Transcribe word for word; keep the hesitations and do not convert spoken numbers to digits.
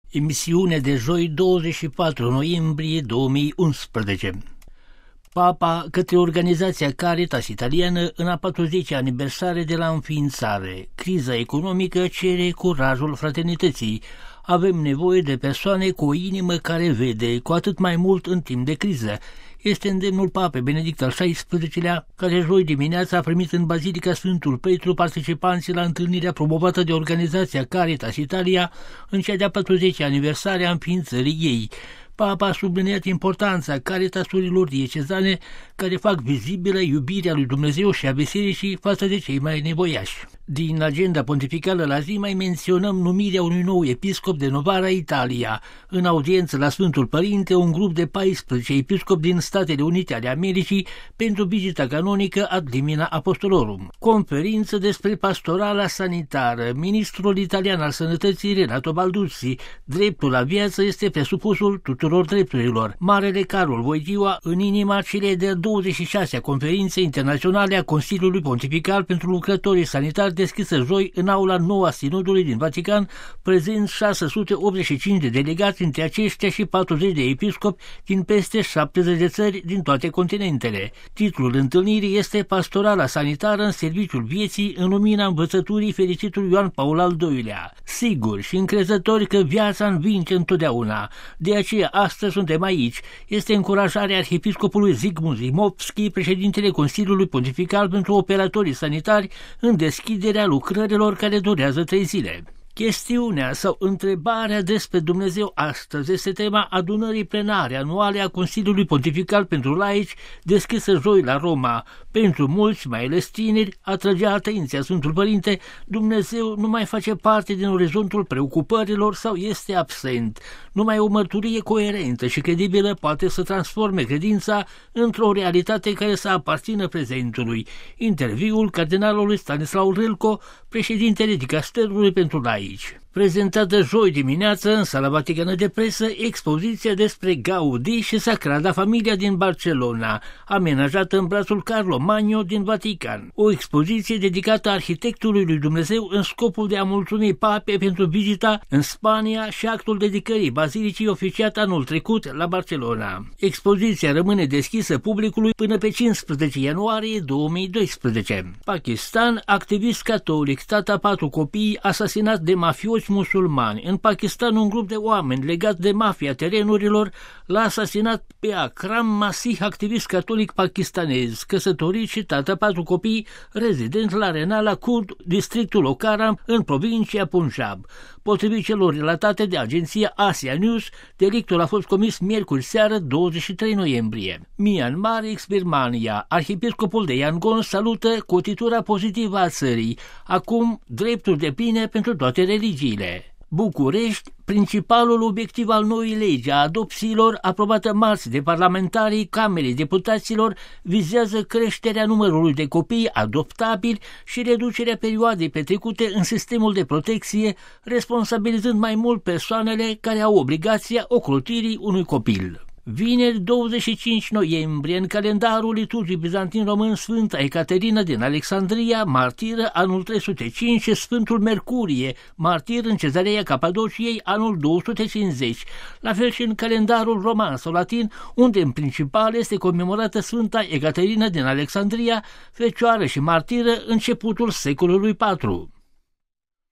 Emisiune de joi, douăzeci și patru noiembrie două mii unsprezece. Papa către organizația Caritas italiană în a patruzecea aniversare de la înființare. Criza economică cere curajul fraternității. Avem nevoie de persoane cu o inimă care vede, cu atât mai mult în timp de criză. Este îndemnul Papei Benedict al șaisprezecelea, care joi dimineața a primit în Bazilica Sfântul Petru participanții la întâlnirea promovată de organizația Caritas Italia în cea de-a patruzecea aniversare a înființării ei. Papa a subliniat importanța caritasurilor diecezane care fac vizibilă iubirea lui Dumnezeu și a bisericii față de cei mai nevoiași. Din agenda pontificală la zi mai menționăm numirea unui nou episcop de Novara Italia. În audiență la Sfântul Părinte, un grup de paisprezece episcopi din Statele Unite ale Americii pentru vizita canonică ad limina apostolorum. Conferință despre pastorala sanitară. Ministrul italian al sănătății Renato Balduzzi. Dreptul la viață este presupusul tuturor drepturilor. Marele Carol Wojtyła în inima celei de douăzeci și șasea conferințe internaționale a Consiliului Pontifical pentru lucrătorii sanitari deschisă joi în aula nouă a Sinodului din Vatican, prezent șase sute optzeci și cinci de delegați, între aceștia și patruzeci de episcopi din peste șaptezeci de țări din toate continentele. Titlul întâlnirii este Pastorala sanitară în serviciul vieții în lumina învățăturii fericitului Ioan Paul al doilea. Sigur și încrezători că viața învinge întotdeauna. De aceea astăzi suntem aici. Este încurajarea arhiepiscopului Zygmunt Zimovski, președintele Consiliului Pontifical pentru operatorii sanitari, în deschiderea lucrărilor care durează trei zile. Chestiunea sau întrebarea despre Dumnezeu astăzi este tema adunării plenare anuale a Consiliului Pontifical pentru laici, deschisă joi la Roma. Pentru mulți, mai ales tineri, atrăgea atenția Sfântul Părinte, Dumnezeu nu mai face parte din orizontul preocupărilor sau este absent. Numai o mărturie coerentă și credibilă poate să transforme credința într-o realitate care să aparțină prezentului. Interviul cardinalului Stanislav Râlco, președintele dicasterului pentru laici. Prezentată joi dimineață în Sala Vaticană de Presă expoziția despre Gaudí și Sagrada Familia din Barcelona, amenajată în brațul Carlo Magno din Vatican. O expoziție dedicată arhitectului lui Dumnezeu în scopul de a mulțumi Papei pentru vizita în Spania și actul dedicării bazilicii oficiat anul trecut la Barcelona. Expoziția rămâne deschisă publicului până pe cincisprezece ianuarie două mii doisprezece. Pakistan, activist catolic, tata patru copii, asasinat de mafioți musulmani. În Pakistan, un grup de oameni legat de mafia terenurilor l-a asasinat pe Akram Masih, activist catolic pakistanez, căsătorit și tată patru copii, rezident la Renala Kurd, districtul Okaram, în provincia Punjab. Potrivit celor relatate de agenția Asia News, delictul a fost comis miercuri seară, douăzeci și trei noiembrie. Myanmar, ex-Birmania. Arhiepiscopul de Yangon salută cotitura pozitivă a țării. Acum, drepturi depline pentru toate religiile. București, principalul obiectiv al noii legi a adopțiilor, aprobată marți de parlamentarii Camerei Deputaților, vizează creșterea numărului de copii adoptabili și reducerea perioadei petrecute în sistemul de protecție, responsabilizând mai mult persoanele care au obligația ocrotirii unui copil. Vineri, douăzeci și cinci noiembrie, în calendarul liturgic bizantin român, Sfânta Ecaterina din Alexandria, martiră, anul trei sute cinci, și Sfântul Mercurie, martir în Cezarea Capadociei, anul două sute cincizeci. La fel și în calendarul roman sau latin, unde în principal este comemorată Sfânta Ecaterina din Alexandria, fecioară și martiră, începutul secolului patru.